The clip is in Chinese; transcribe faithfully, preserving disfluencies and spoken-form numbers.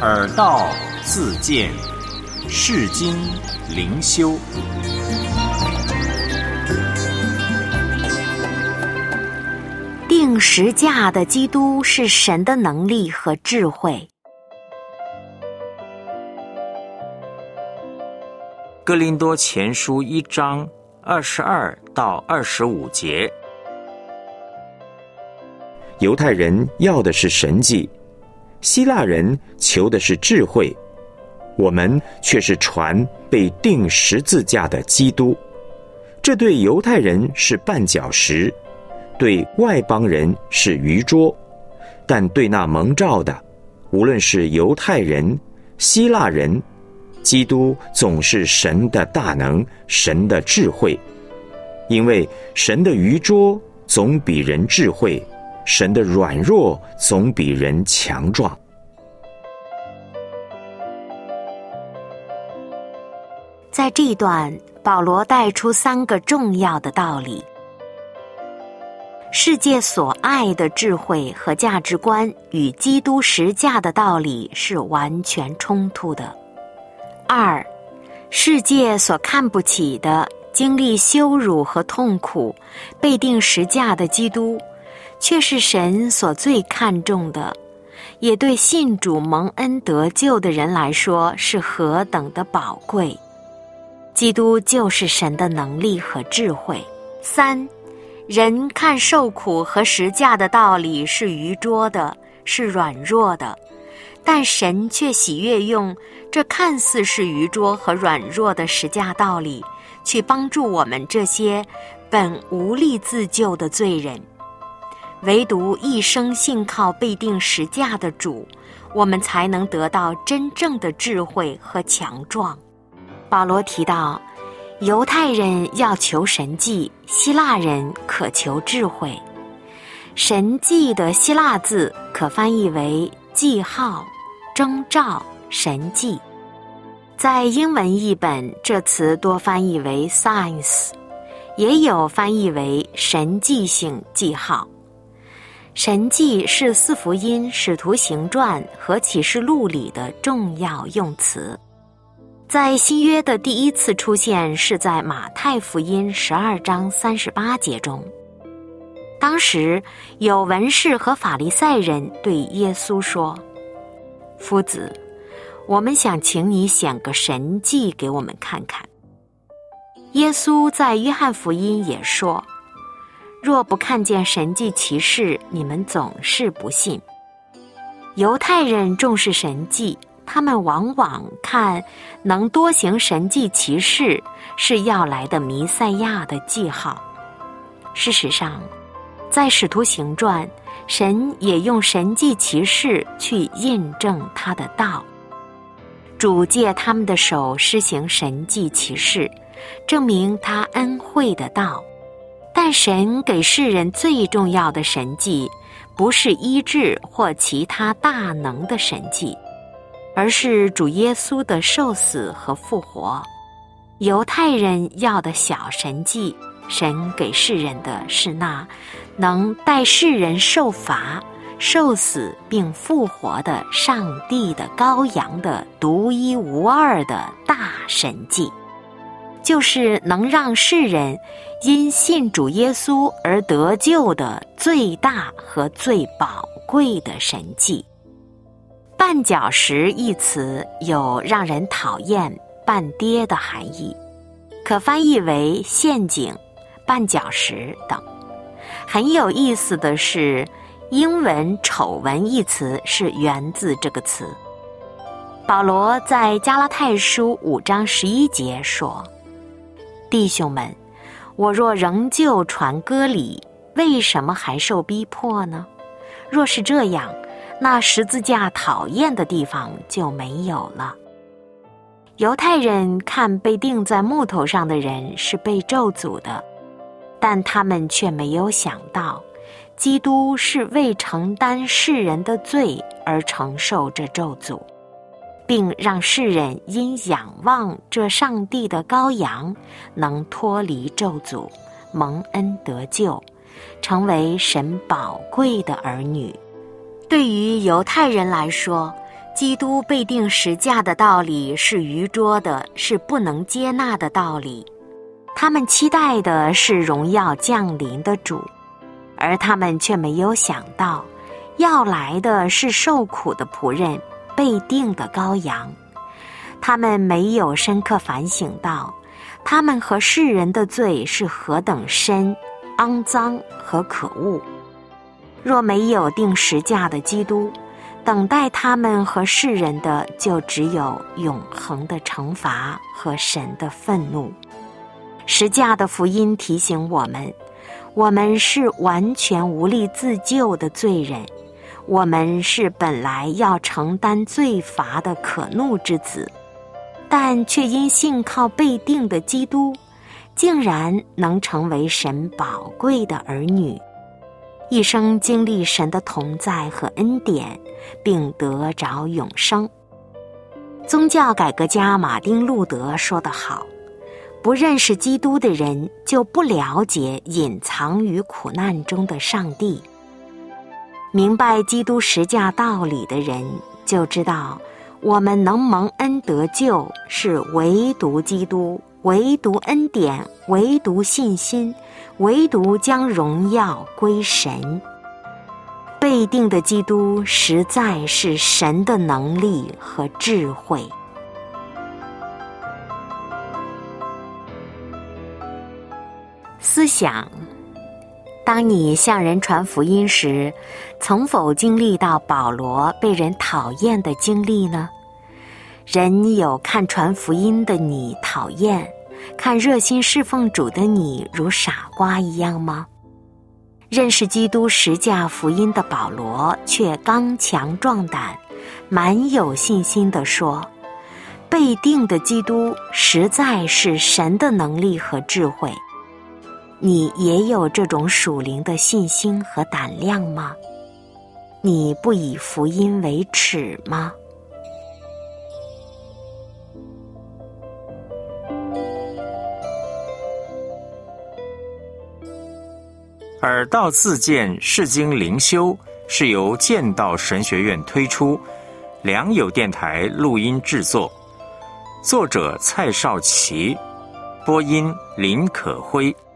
耳道自见，世经灵修。 定十架的基督是神的能力和智慧。 哥林多前书一章二十二到二十五节。 犹太人要的是神迹，希腊人求的是智慧，我们却是传被钉十字架的基督。这对犹太人是绊脚石，对外邦人是愚拙，但对那蒙召的，无论是犹太人、希腊人，基督总是神的大能，神的智慧。因为神的愚拙总比人智慧，神的软弱总比人强壮。 在这一段，保罗带出三个重要的道理。世界所爱的智慧和价值观与基督十架的道理是完全冲突的。二，世界所看不起的、经历羞辱和痛苦、被钉十架的基督，却是神所最看重的，也对信主蒙恩得救的人来说是何等的宝贵。基督就是神的能力和智慧。三，人看受苦和十架的道理是愚拙的，是软弱的，但神却喜悦用这看似是愚拙和软弱的十架道理，去帮助我们这些本无力自救的罪人。唯独一生信靠被钉十架的主，我们才能得到真正的智慧和强壮。保罗提到，犹太人要求神迹，希腊人可求智慧。神迹的希腊字可翻译为记号、征兆、神迹。在英文译本，这词多翻译为 signs， 也有翻译为神迹性记号。神迹是四福音、使徒行传和启示录里的重要用词。在新约的第一次出现是在马太福音十二章三十八节中。当时有文士和法利赛人对耶稣说：夫子，我们想请你显个神迹给我们看看。耶稣在约翰福音也说：若不看见神迹奇事，你们总是不信。犹太人重视神迹，他们往往看能多行神迹奇事是要来的弥赛亚的记号。事实上，在使徒行传，神也用神迹奇事去印证他的道。主借他们的手施行神迹奇事，证明他恩惠的道。但神给世人最重要的神迹，不是医治或其他大能的神迹，而是主耶稣的受死和复活。犹太人要的小神迹，神给世人的是那能带世人受罚、受死并复活的上帝的羔羊的独一无二的大神迹，就是能让世人因信主耶稣而得救的最大和最宝贵的神迹。绊脚石一词有让人讨厌、绊跌的含义，可翻译为陷阱、绊脚石等。很有意思的是，英文丑闻一词是源自这个词。保罗在加拉太书五章十一节说：弟兄们，我若仍旧传割礼，为什么还受逼迫呢？若是这样，那十字架讨厌的地方就没有了。犹太人看被钉在木头上的人是被咒诅的，但他们却没有想到，基督是为承担世人的罪而承受这咒诅，并让世人因仰望这上帝的羔羊，能脱离咒诅，蒙恩得救，成为神宝贵的儿女。对于犹太人来说， 基督被钉十架的道理是愚拙的，是不能接纳的道理。他们期待的是荣耀降临的主，而他们却没有想到，要来的是受苦的仆人，被钉的羔羊。他们没有深刻反省到，他们和世人的罪是何等深、肮脏和可恶。若没有钉十架的基督，等待他们和世人的就只有永恒的惩罚和神的愤怒。十架的福音提醒我们，我们是完全无力自救的罪人，我们是本来要承担罪罚的可怒之子，但却因信靠被钉的基督，竟然能成为神宝贵的儿女，一生经历神的同在和恩典，并得着永生。宗教改革家马丁·路德说得好，不认识基督的人就不了解隐藏于苦难中的上帝。明白基督十架道理的人就知道，我们能蒙恩得救，是唯独基督，唯独恩典，唯独信心，唯独将荣耀归神。被钉的基督实在是神的能力和智慧。思想：当你向人传福音时，曾否经历到保罗被人讨厌的经历呢？人有看传福音的你讨厌，看热心侍奉主的你如傻瓜一样吗？认识基督十架福音的保罗却刚强壮胆，满有信心地说，被钉的基督实在是神的能力和智慧。你也有这种属灵的信心和胆量吗？你不以福音为耻吗？ 耳道自荐释经灵修是由剑道神学院推出，良友电台录音制作，作者蔡少奇，播音林可辉。